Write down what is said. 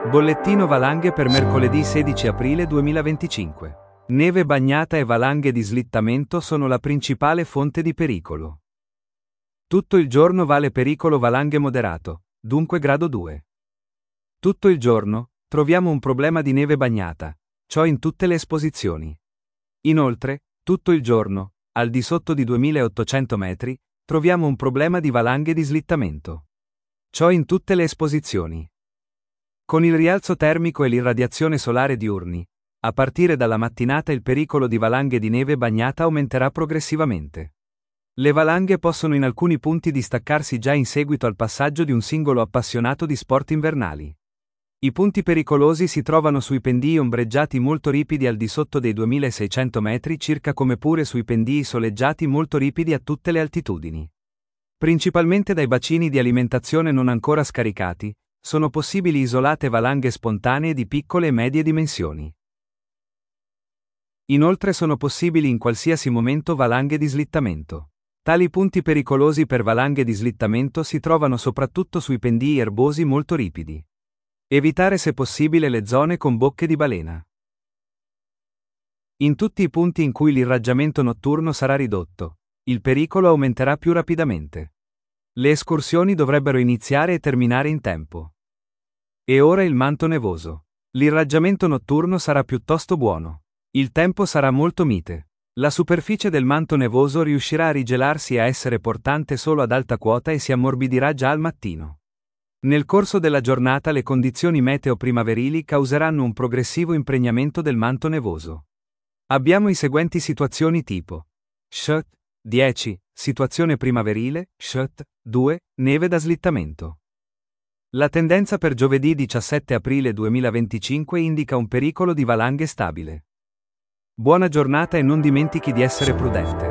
Bollettino valanghe per mercoledì 16 aprile 2025. Neve bagnata e valanghe di slittamento sono la principale fonte di pericolo. Tutto il giorno vale pericolo valanghe moderato, dunque grado 2. Tutto il giorno troviamo un problema di neve bagnata, ciò in tutte le esposizioni. Inoltre, tutto il giorno, al di sotto di 2800 metri, troviamo un problema di valanghe di slittamento. Ciò in tutte le esposizioni. Con il rialzo termico e l'irradiazione solare diurni, a partire dalla mattinata il pericolo di valanghe di neve bagnata aumenterà progressivamente. Le valanghe possono in alcuni punti distaccarsi già in seguito al passaggio di un singolo appassionato di sport invernali. I punti pericolosi si trovano sui pendii ombreggiati molto ripidi al di sotto dei 2600 metri circa come pure sui pendii soleggiati molto ripidi a tutte le altitudini. Principalmente dai bacini di alimentazione non ancora scaricati, sono possibili isolate valanghe spontanee di piccole e medie dimensioni. Inoltre sono possibili in qualsiasi momento valanghe di slittamento. Tali punti pericolosi per valanghe di slittamento si trovano soprattutto sui pendii erbosi molto ripidi. Evitare se possibile le zone con bocche di balena. In tutti i punti in cui l'irraggiamento notturno sarà ridotto, il pericolo aumenterà più rapidamente. Le escursioni dovrebbero iniziare e terminare in tempo. E ora il manto nevoso. L'irraggiamento notturno sarà piuttosto buono. Il tempo sarà molto mite. La superficie del manto nevoso riuscirà a rigelarsi e a essere portante solo ad alta quota e si ammorbidirà già al mattino. Nel corso della giornata le condizioni meteo primaverili causeranno un progressivo impregnamento del manto nevoso. Abbiamo i seguenti situazioni tipo: Shut 10, situazione primaverile, Shut 2, neve da slittamento. La tendenza per giovedì 17 aprile 2025 indica un pericolo di valanghe stabile. Buona giornata e non dimentichi di essere prudente.